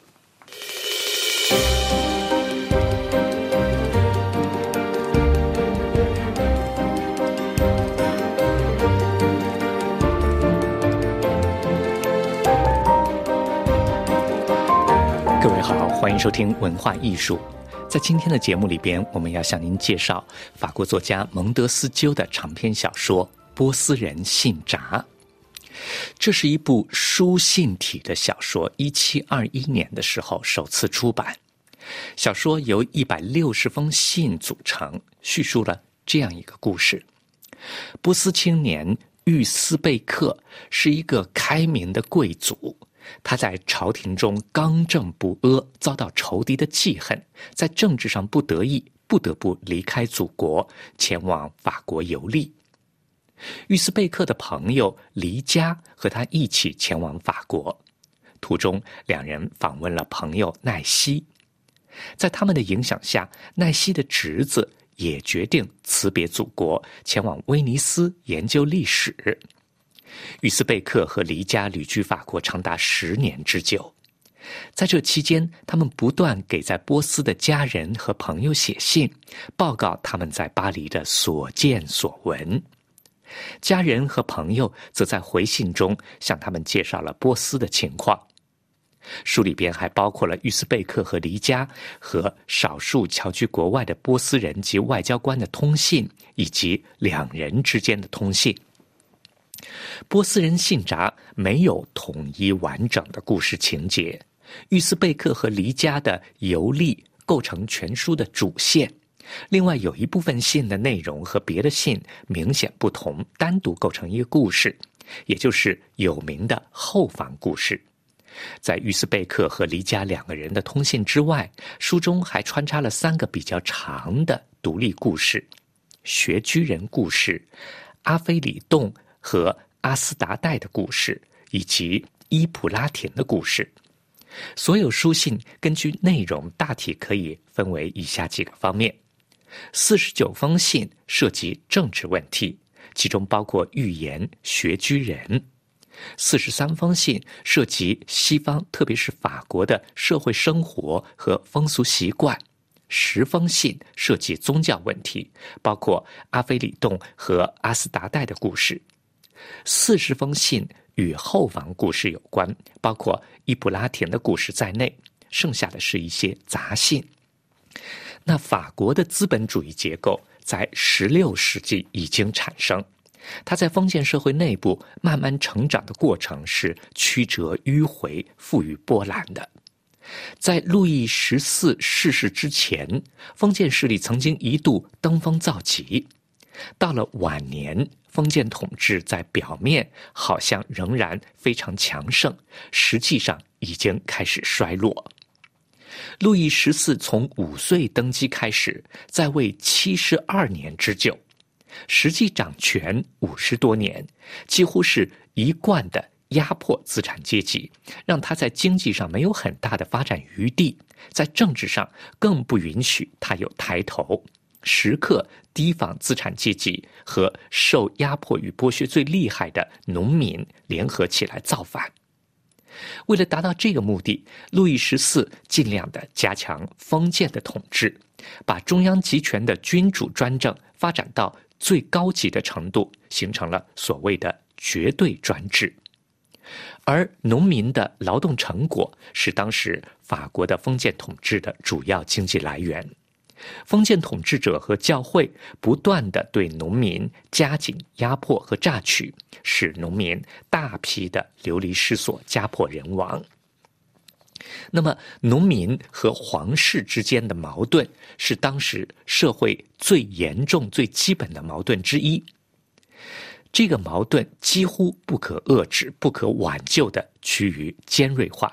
各位好，欢迎收听文化艺术。在今天的节目里边，我们要向您介绍法国作家蒙德斯鸠的长篇小说《波斯人信札》。这是一部书信体的小说，一七二一年的时候首次出版。小说由一百六十封信组成，叙述了这样一个故事：波斯青年玉斯贝克是一个开明的贵族，他在朝廷中刚正不阿，遭到仇敌的记恨，在政治上不得意，不得不离开祖国，前往法国游历。玉斯贝克的朋友黎加和他一起前往法国，途中两人访问了朋友奈西。在他们的影响下，奈西的侄子也决定辞别祖国，前往威尼斯研究历史。玉斯贝克和黎加旅居法国长达十年之久，在这期间，他们不断给在波斯的家人和朋友写信，报告他们在巴黎的所见所闻。家人和朋友则在回信中向他们介绍了波斯的情况。书里边还包括了玉斯贝克和黎加和少数侨居国外的波斯人及外交官的通信，以及两人之间的通信。波斯人信札没有统一完整的故事情节，玉斯贝克和黎加的游历构成全书的主线。另外有一部分信的内容和别的信明显不同，单独构成一个故事，也就是有名的后方故事。在玉斯贝克和黎加两个人的通信之外，书中还穿插了三个比较长的独立故事：学居人故事、阿非里洞和阿斯达代的故事，以及伊普拉田的故事。所有书信根据内容大体可以分为以下几个方面：四十九封信涉及政治问题，其中包括预言、学居人；四十三封信涉及西方，特别是法国的社会生活和风俗习惯；十封信涉及宗教问题，包括阿非里洞和阿斯达代的故事；四十封信与后方故事有关，包括伊普拉田的故事在内，剩下的是一些杂信。那法国的资本主义结构在十六世纪已经产生，它在封建社会内部慢慢成长的过程是曲折迂回、富于波澜的。在路易十四逝世之前，封建势力曾经一度登峰造极，到了晚年，封建统治在表面好像仍然非常强盛，实际上已经开始衰落。路易十四从五岁登基开始，在位七十二年之久，实际掌权五十多年，几乎是一贯的压迫资产阶级，让他在经济上没有很大的发展余地，在政治上更不允许他有抬头，时刻提防资产阶级和受压迫与剥削最厉害的农民联合起来造反。为了达到这个目的，路易十四尽量地加强封建的统治，把中央集权的君主专政发展到最高级的程度，形成了所谓的绝对专制。而农民的劳动成果是当时法国的封建统治的主要经济来源。封建统治者和教会不断地对农民加紧压迫和榨取，使农民大批的流离失所，家破人亡。那么农民和皇室之间的矛盾是当时社会最严重最基本的矛盾之一，这个矛盾几乎不可遏制不可挽救地趋于尖锐化。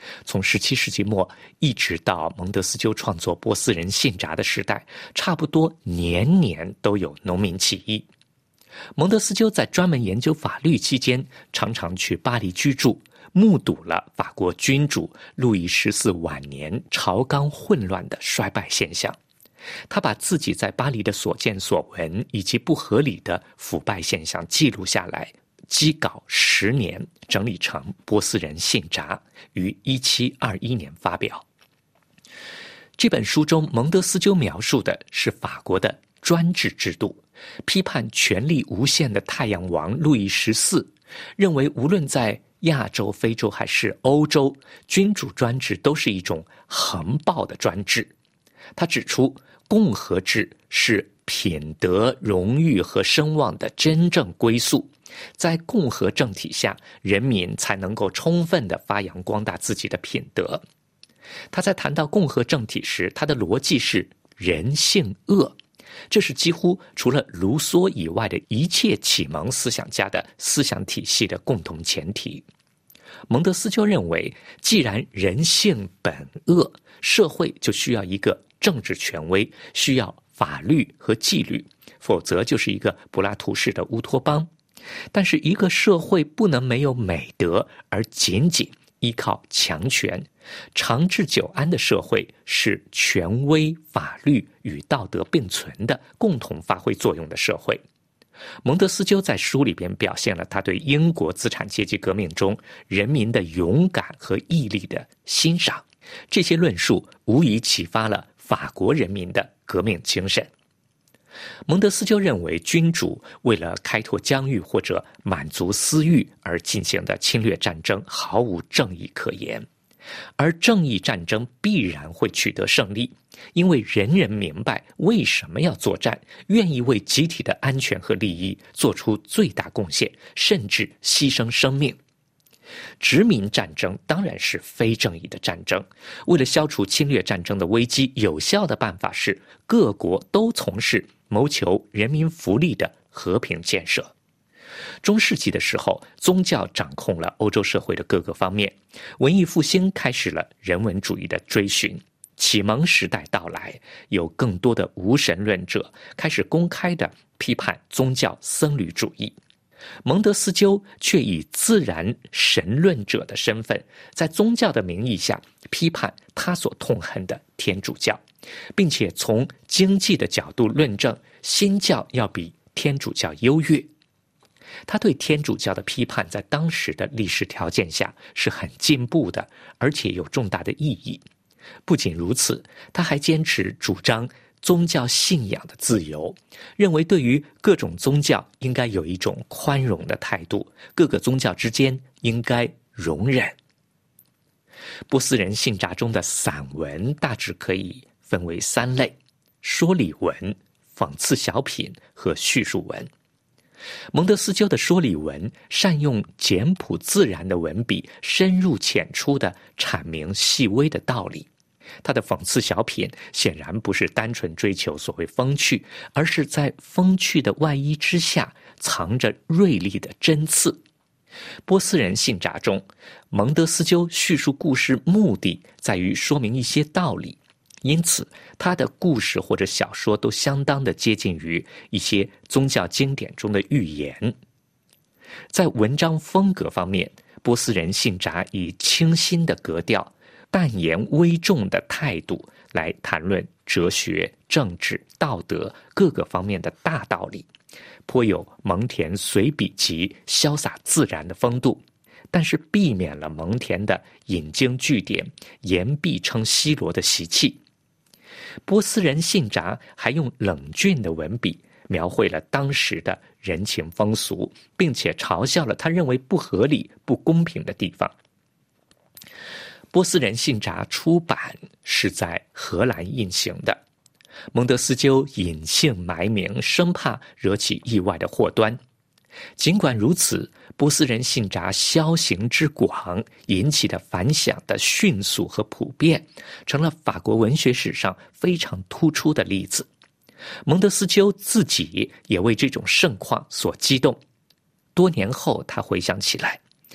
从十七世纪末一直到蒙德斯鸠创作《波斯人信札》的时代，差不多年年都有农民起义。蒙德斯鸠在专门研究法律期间，常常去巴黎居住，目睹了法国君主路易十四晚年朝纲混乱的衰败现象。他把自己在巴黎的所见所闻以及不合理的腐败现象记录下来，积稿十年，整理成《波斯人信札》，于一七二一年发表。这本书中，蒙德斯鸠描述的是法国的专制制度，批判权力无限的太阳王路易十四，认为无论在亚洲、非洲还是欧洲，君主专制都是一种横暴的专制。他指出，共和制是品德、荣誉和声望的真正归宿，在共和政体下，人民才能够充分地发扬光大自己的品德。他在谈到共和政体时，他的逻辑是人性恶，这是几乎除了卢梭以外的一切启蒙思想家的思想体系的共同前提。蒙德斯鸠认为，既然人性本恶，社会就需要一个政治权威，需要法律和纪律，否则就是一个柏拉图式的乌托邦。但是一个社会不能没有美德，而仅仅依靠强权。长治久安的社会是权威、法律与道德并存的，共同发挥作用的社会。蒙德斯鸠在书里边表现了他对英国资产阶级革命中人民的勇敢和毅力的欣赏，这些论述无疑启发了法国人民的革命精神。蒙德斯鸠认为，君主为了开拓疆域或者满足私欲而进行的侵略战争毫无正义可言，而正义战争必然会取得胜利，因为人人明白为什么要作战，愿意为集体的安全和利益做出最大贡献，甚至牺牲生命。殖民战争当然是非正义的战争，为了消除侵略战争的危机，有效的办法是各国都从事谋求人民福利的和平建设。中世纪的时候，宗教掌控了欧洲社会的各个方面，文艺复兴开始了人文主义的追寻，启蒙时代到来，有更多的无神论者开始公开地批判宗教僧侣主义。蒙德斯鸠却以自然神论者的身份，在宗教的名义下批判他所痛恨的天主教，并且从经济的角度论证新教要比天主教优越。他对天主教的批判在当时的历史条件下是很进步的，而且有重大的意义。不仅如此，他还坚持主张宗教信仰的自由，认为对于各种宗教应该有一种宽容的态度，各个宗教之间应该容忍。波斯人信札中的散文大致可以分为三类：说理文、讽刺小品和叙述文。蒙德斯鸠的说理文善用简朴自然的文笔，深入浅出地阐明细微的道理。他的讽刺小品显然不是单纯追求所谓风趣，而是在风趣的外衣之下藏着锐利的针刺。波斯人信札中，蒙德斯鸠叙述故事目的在于说明一些道理，因此他的故事或者小说都相当的接近于一些宗教经典中的寓言。在文章风格方面，波斯人信札以清新的格调、淡言微重的态度来谈论哲学、政治、道德各个方面的大道理，颇有蒙恬随笔集、潇洒自然的风度，但是避免了蒙恬的引经据典、言必称西罗的习气。波斯人信札还用冷峻的文笔描绘了当时的人情风俗，并且嘲笑了他认为不合理、不公平的地方。波斯人信札出版是在荷兰印行的，蒙德斯鸠隐姓埋名，生怕惹起意外的祸端。尽管如此，波斯人信札销行之广，引起的反响的迅速和普遍，成了法国文学史上非常突出的例子。蒙德斯鸠自己也为这种盛况所激动。多年后他回想起来，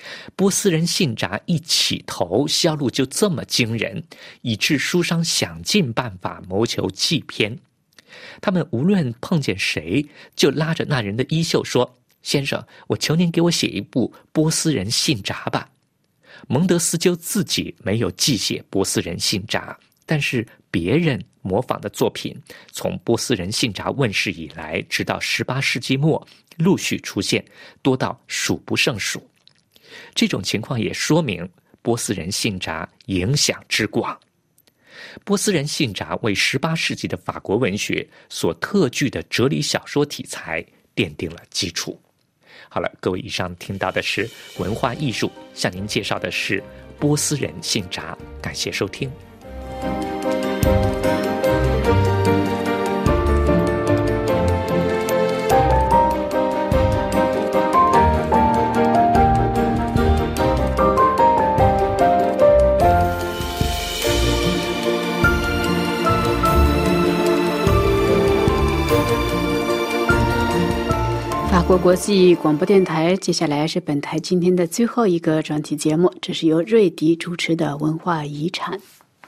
波斯人信札一起头，销路就这么惊人，以致书商想尽办法谋求计偏。他们无论碰见谁，就拉着那人的衣袖说：“先生，我求您给我写一部波斯人信札吧。”蒙德斯鸠自己没有记写波斯人信札，但是别人模仿的作品，从波斯人信札问世以来，直到十八世纪末陆续出现，多到数不胜数。这种情况也说明波斯人信札影响之广。波斯人信札为十八世纪的法国文学所特具的哲理小说题材奠定了基础。好了，各位，以上听到的是文化艺术，向您介绍的是波斯人信札，感谢收听。 法国国际广播电台，接下来是本台今天的最后一个专题节目，这是由瑞迪主持的文化遗产。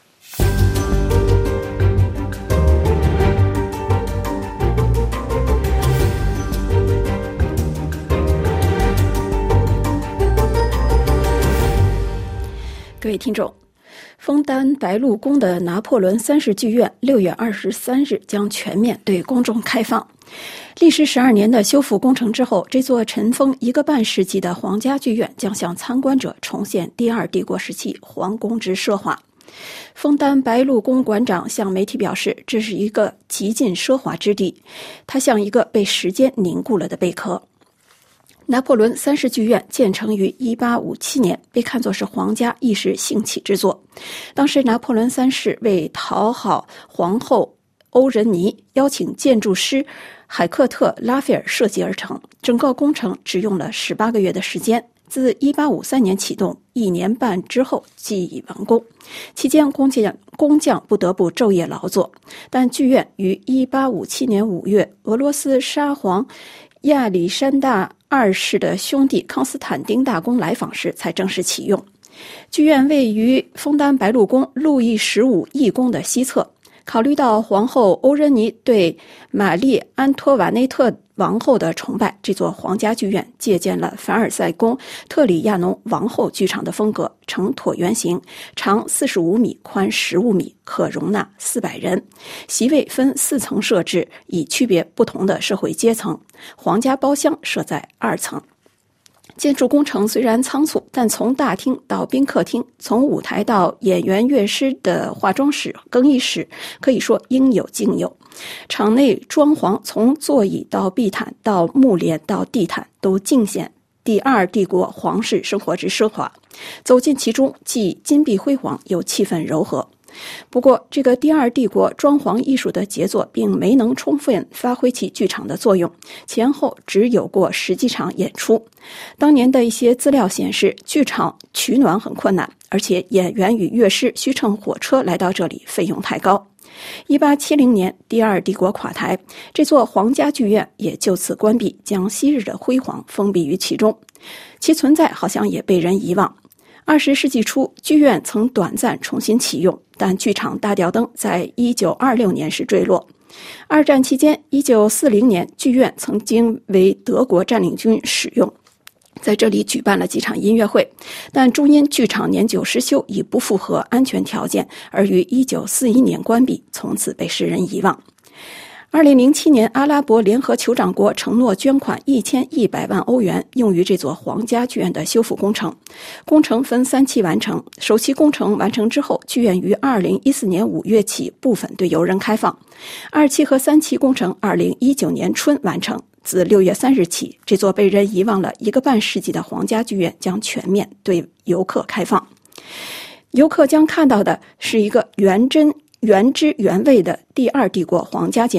各位听众，枫丹白露宫的拿破仑三世剧院六月二十三日将全面对公众开放。历时十二年的修复工程之后，这座尘封一个半世纪的皇家剧院将向参观者重现第二帝国时期皇宫之奢华。枫丹白露宫馆长向媒体表示，这是一个极尽奢华之地，它像一个被时间凝固了的贝壳。拿破仑三世剧院建成于一八五七年，被看作是皇家一时兴起之作。当时拿破仑三世为讨好皇后欧仁妮，邀请建筑师海克特·拉斐尔设计而成，整个工程只用了十八个月的时间，自一八五三年启动，一年半之后即已完工。期间工匠工匠不得不昼夜劳作，但剧院于一八五七年五月，俄罗斯沙皇亚历山大二世的兄弟康斯坦丁大公来访时才正式启用。剧院位于枫丹白露宫路易十五翼宫的西侧。考虑到皇后欧仁妮对玛丽安托瓦内特王后的崇拜，这座皇家剧院借鉴了凡尔赛宫特里亚农王后剧场的风格，呈椭圆形，长四十五米，宽十五米，可容纳四百人。席位分四层设置，以区别不同的社会阶层。皇家包厢设在二层。建筑工程虽然仓促，但从大厅到宾客厅，从舞台到演员乐师的化妆室、更衣室，可以说应有尽有。场内装潢从座椅到地毯到幕帘到地毯，都尽显第二帝国皇室生活之奢华。走进其中，既金碧辉煌，又气氛柔和。不过，这个第二帝国装潢艺术的杰作并没能充分发挥其剧场的作用，前后只有过十几场演出。当年的一些资料显示，剧场取暖很困难，而且演员与乐师需乘火车来到这里，费用太高。一八七零年，第二帝国垮台，这座皇家剧院也就此关闭，将昔日的辉煌封闭于其中，其存在好像也被人遗忘。二十世纪初，剧院曾短暂重新启用，但剧场大吊灯在一九二六年时坠落。二战期间，一九四零年，剧院曾经为德国占领军使用，在这里举办了几场音乐会，但终因剧场年久失修，已不符合安全条件，而于一九四一年关闭，从此被世人遗忘。二零零七年，阿拉伯联合酋长国承诺捐款一千一百万欧元，用于这座皇家剧院的修复工程。工程分三期完成，首期工程完成之后，剧院于二零一四年五月起部分对游人开放。二期和三期工程二零一九年春完成。自六月三日起，这座被人遗忘了一个半世纪的皇家剧院将全面对游客开放。游客将看到的是一个原真原汁原味的第二帝国皇家建筑，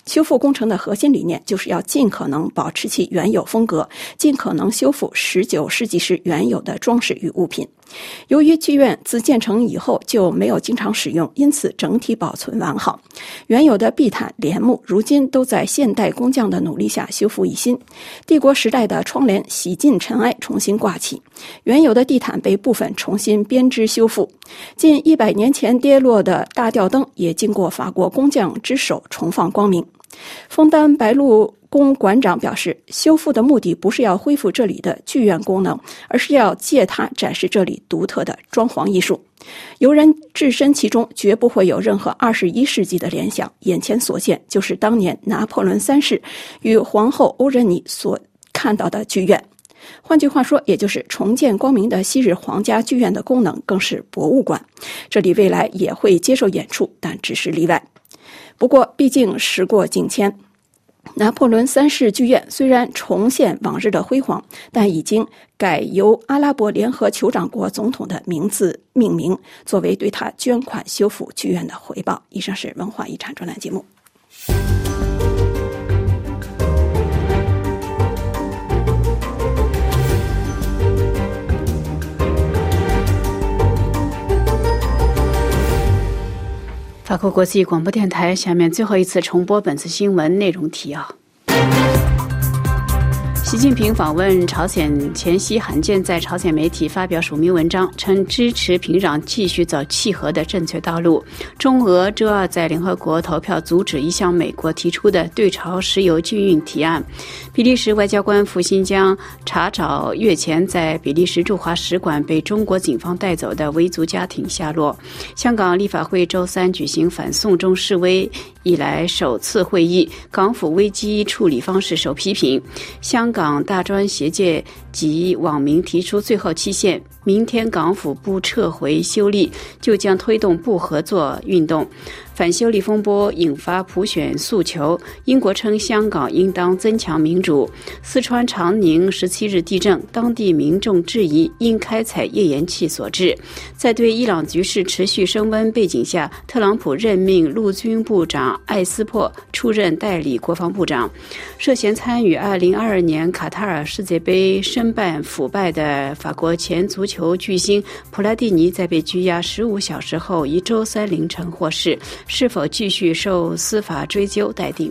修复工程的核心理念就是要尽可能保持其原有风格，尽可能修复十九世纪时原有的装饰与物品。由于剧院自建成以后就没有经常使用，因此整体保存完好。原有的壁毯、帘幕如今都在现代工匠的努力下修复一新。帝国时代的窗帘洗尽尘埃，重新挂起。原有的地毯被部分重新编织修复。近一百年前跌落的大吊灯也经过法国工匠之手重放光明。枫丹白露宫馆长表示，修复的目的不是要恢复这里的剧院功能，而是要借它展示这里独特的装潢艺术。游人置身其中，绝不会有任何二十一世纪的联想，眼前所见就是当年拿破仑三世与皇后欧仁妮所看到的剧院。换句话说，也就是重见光明的昔日皇家剧院的功能更是博物馆。这里未来也会接受演出，但只是例外。不过毕竟时过境迁，拿破仑三世剧院虽然重现往日的辉煌，但已经改由阿拉伯联合酋长国总统的名字命名，作为对他捐款修复剧院的回报。以上是文化遗产专栏节目。 法国国际广播电台，下面最后一次重播本次新闻内容提要。习近平访问朝鲜前夕，罕见在朝鲜媒体发表署名文章，称支持平壤继续走契合的正确道路。中俄周二在联合国投票阻止一项美国提出的对朝石油禁运提案。比利时外交官傅新疆查找月前在比利时驻华使馆被中国警方带走的维族家庭下落。香港立法会周三举行反送中示威以来首次会议，港府危机处理方式受批评。香港大专学界及网民提出最后期限，明天港府不撤回修例，就将推动不合作运动。反修例风波引发普选诉求，英国称香港应当增强民主。四川长宁十七日地震，当地民众质疑因开采页岩气所致。在对伊朗局势持续升温背景下，特朗普任命陆军部长艾斯珀出任代理国防部长。涉嫌参与二零二二年卡塔尔世界杯申办腐败的法国前足球巨星普拉蒂尼，在被拘押十五小时后，于周三凌晨获释。是否继续受司法追究待定。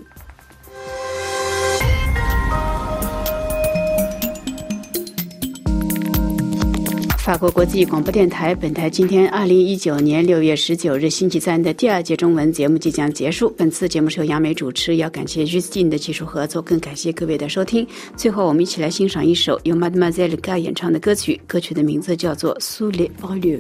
法国国际广播电台，本台今天二零一九年六月十九日星期三的第二节中文节目即将结束。本次节目是由杨梅主持，要感谢 Justine 的技术合作，更感谢各位的收听。最后，我们一起来欣赏一首由 Mademoiselle Ga 演唱的歌曲，歌曲的名字叫做《Sous les voilures》。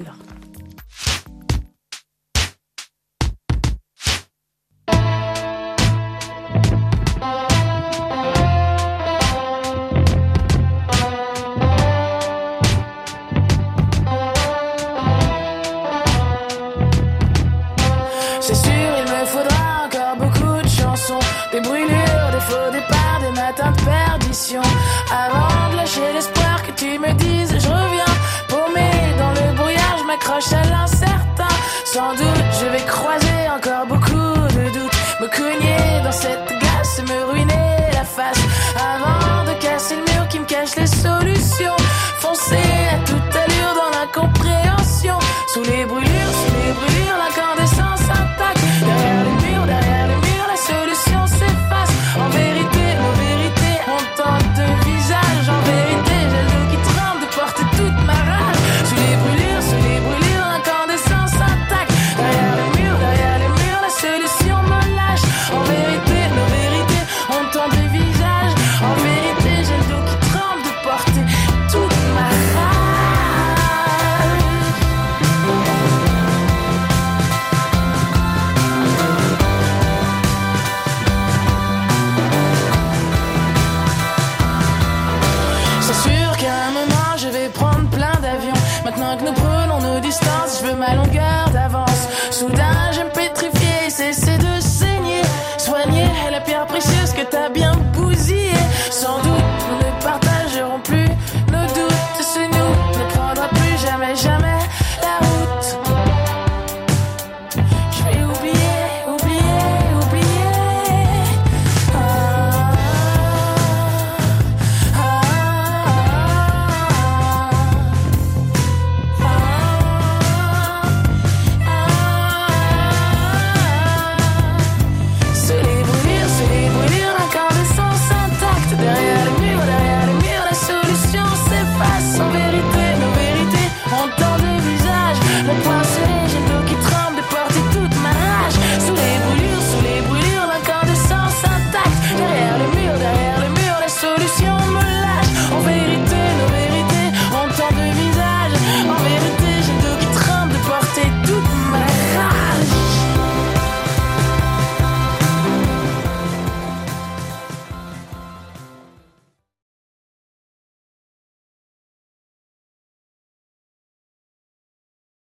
Des brûlures, des faux départs, des matins de perdition. Avant de lâcher l'espoir que tu me dises je reviens. Paumé dans le brouillard, je m'accroche à l'incertain. Sans doute je vais croiser encore beaucoup de doutes, me cogner dans cette glace, me ruiner la face. Avant de casser le mur qui me cache les solutions. Foncer à toute allure dans l'incompréhension. Sous les brûlures, sous les brûlures, l'incandescence intacte. Derrière les murs, derrière les murs, la solution s'efface. En vérité, en vérité, on tente de visage. En vérité, j'ai le dos qui tremble de porter toute ma rage. Sous les brûlures, sous les brûlures, l'incandescence intacte. Derrière les murs, derrière les murs, la solution me lâche. En vérité, en vérité, on tente de visage. En vérité, j'ai le dos qui tremble de porter toute ma rage. Maintenant que nous prenons nos distances, je veux ma longueur d'avance. Soudain, je me